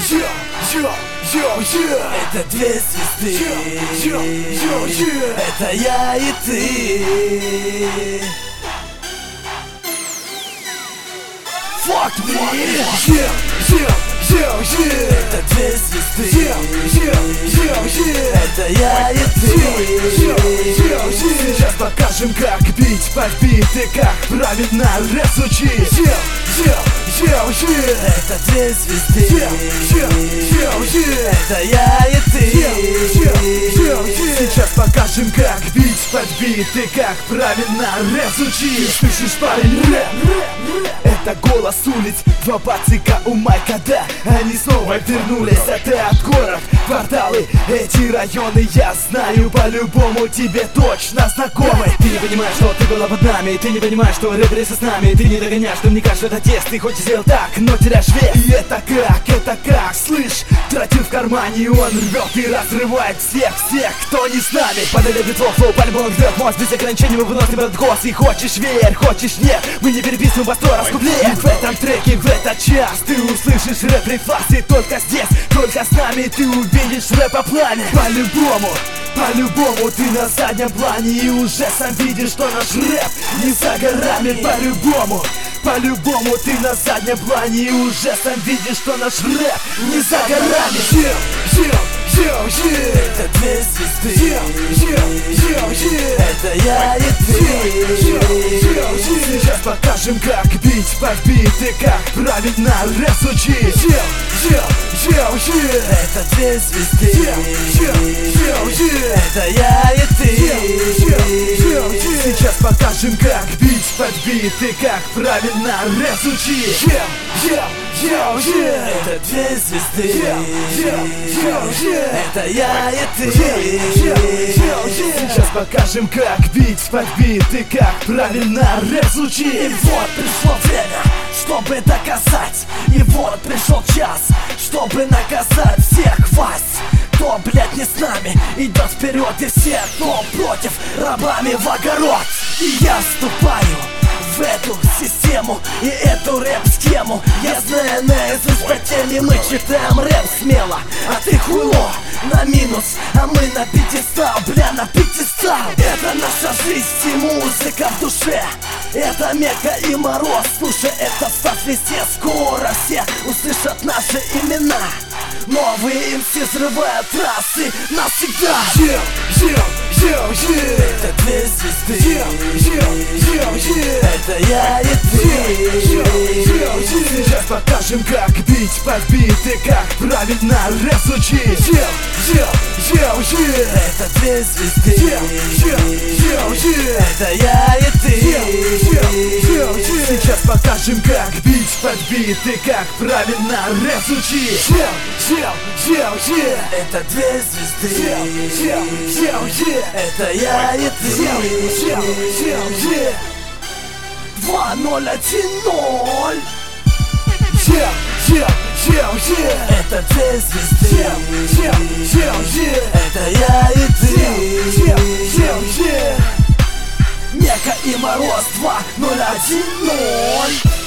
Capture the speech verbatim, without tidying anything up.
Это две звезды. Это я и ты. Fuck me. Это две звезды. Это я и ты. Сейчас покажем, как бить подбиты, как правильно рэп учить. Это две звезды. Это я и ты. Сейчас покажем, как бить подбиты, как правильно рэп учить. Слышишь, парень, рэп? Это голос улиц, два пацика у майка, да. Они снова вернулись, а ты от город, кварталы. Эти районы я знаю, по-любому тебе точно знакомы. Ты не понимаешь, что ты была под нами. Ты не понимаешь, что рэперы со нами. Ты не догоняешь, что мне кажется, это тест. Ты хочешь сделать так, но теряешь вес. И это как, это как, слышь, тротил в кармане, он рвет и разрывает всех, всех, кто не с нами. Подали битву, флоу, по-любому грет мост. Без ограничений мы выносим этот голос. И хочешь верь, хочешь нет, мы не переписываем во сто раз куплет. В этом треке, в этот час ты услышишь рэп-рефасы. Только здесь, только с нами ты увидишь рэп о плане. По-любому, по-любому ты на заднем плане и уже сам видишь, что наш рэп не за горами. По-любому, по-любому ты на заднем плане и уже сам видишь, что наш рэп не за горами. Это две звезды. Это я и ты. Сейчас покажем, как бить подбиты, как правильно рэп звучит. Это две звезды. Это я и ты. Сейчас покажем, как бить подбиты, как правильно рэп звучит. Это две звезды. Это я и ты. Сейчас покажем, как бить подбиты, как правильно рэп звучит. И вот пришло время, чтобы доказать. И вот пришел час, чтобы наказать всех вас, кто, блядь, не с нами, идет вперед, и все, кто против, рабами в огород. И я вступаю в эту систему и эту рэп-схему. Я знаю наизусть по теме, мы читаем рэп смело. А ты хуйло на минус, а мы на пятистал, бля, на пятистал. Это наша жизнь и музыка в душе. Это Мека и Мороз, слушай, это ставь везде. Скоро все услышат наши имена. Новые эм си взрывают трассы навсегда. Это две звезды. Это я и ты. Сейчас покажем, как бить подбиты, как правильно рэп звучит. Это две звезды. Это я и ты. Сейчас покажем, как бить подбиты, как правильно рэп звучит. Это две звезды. Это я и ты. Два ноль один ноль. Это две звезды. Это я и ты. Мека и Мороз. Два ноль один ноль.